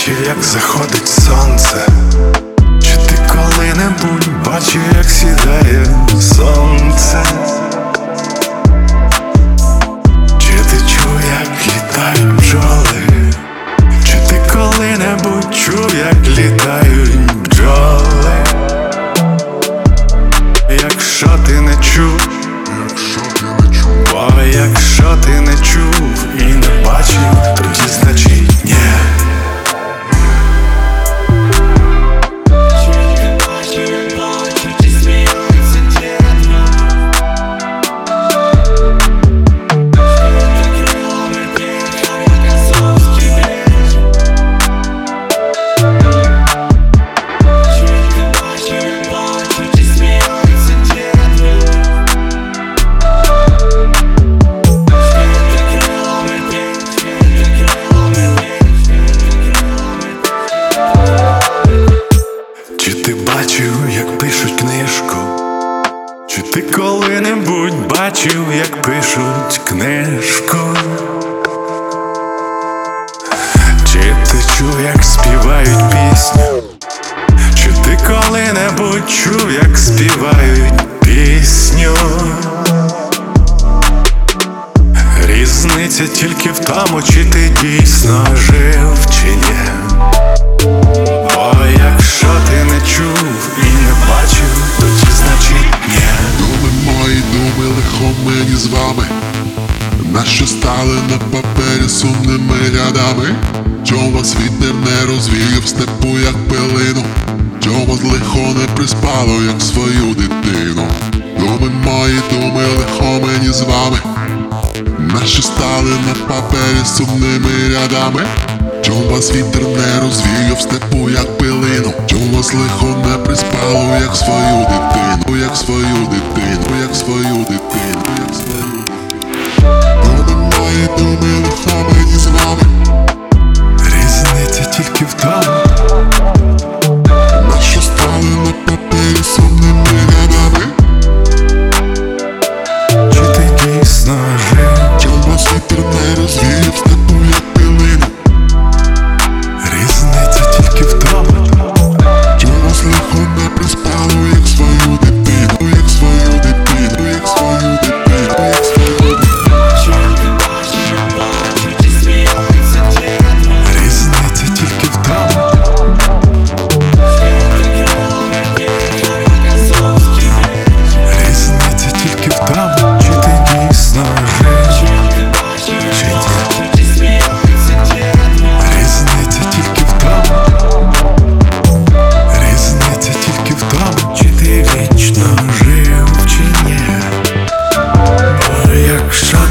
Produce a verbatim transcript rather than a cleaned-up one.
бачив, як заходить сонце? Чи ти коли-небудь бачив, як сідає сонце? Чи ти чув, як літають бджоли? Чи ти коли-небудь чув, як літають бджоли? Якщо ти не чув, бо якщо ти не чув і не бачив, тоді значить ні. Чи ти бачив, як пишуть книжку? Чи ти коли-небудь бачив, як пишуть книжку? Чи ти чув, як співають пісню? Чи ти коли-небудь чув, як співають пісню? Різниця тільки в тому, чи ти дійсно жив, чи ні. Бо якщо ти не чув і не бачив, тоді значить ні. Думи мої, думи, лихо мені з вами, нащо стали на папері сумними рядами? Чом вас вітер не розвіяв в степу, як пилину? Чом вас лихо не приспало, як свою дитину? Думи мої, думи, лихо мені з вами, нащо стали на папері сумними рядами? Чом вас вітер не розвіяв в степу, як пилину? Чом вас лихо не приспало, як свою дитину? Як свою дитину, як свою дитину, як свою дитину. Думи мої, думи, лихо мені з вами, Різниця тільки в тому, нащо стали на папері сумними рядами? чи ти дійсно жив? Чом вас вітер не розвіяв в степу, як пилину? Різниця тільки в тому, Чом вас лихо не приспало, як свою дитину? Як свою дитину, як свою дитину, як свою дитину. різниця тільки в тому, різниця тільки в тому, чи ти дійсно жив, чи ні. Різниця тільки в тому, різниця тільки в тому, чи ти вічно жив, чи ні. Бо якщо